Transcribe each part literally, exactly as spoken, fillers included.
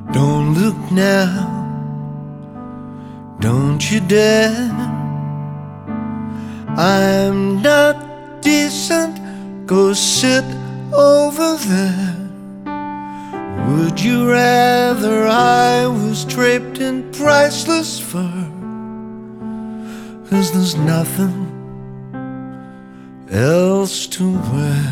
Don't look now, don't you dare. I'm not decent, go sit over there. Would you rather I was draped in priceless fur? 'Cause there's nothing else to wear.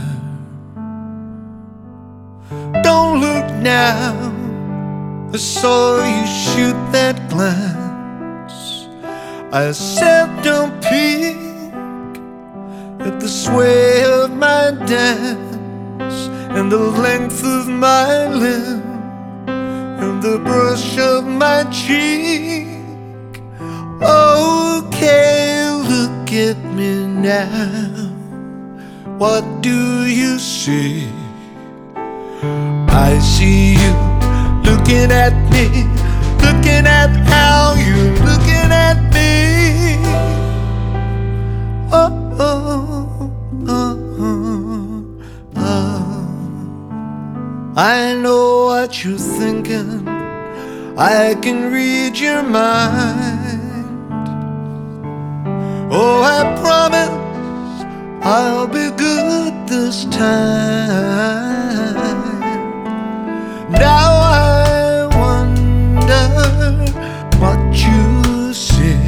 Don't look now, I saw you shoot that glance. I said don't peek at the sway of my dance, and the length of my limb, and the brush of my cheek. Okay, look at me now. What do you see? I see you looking at me, looking at how you're looking at me. Oh, oh, oh, oh, oh. I know what you're thinking, I can read your mind. Oh, I promise I'll be good this time. Now I wonder what you see.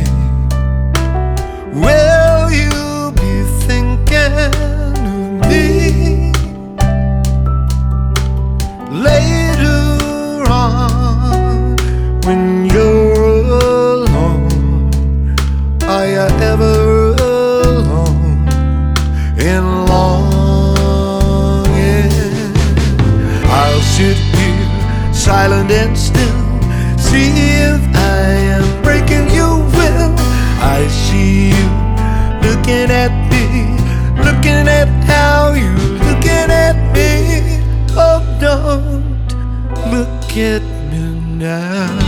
Will you be thinking of me later on when you're alone? Are you ever alone in longing? I'll sit here silent and still, see if I am breaking your will. I see you looking at me, looking at how you're looking at me. Oh, don't look at me now.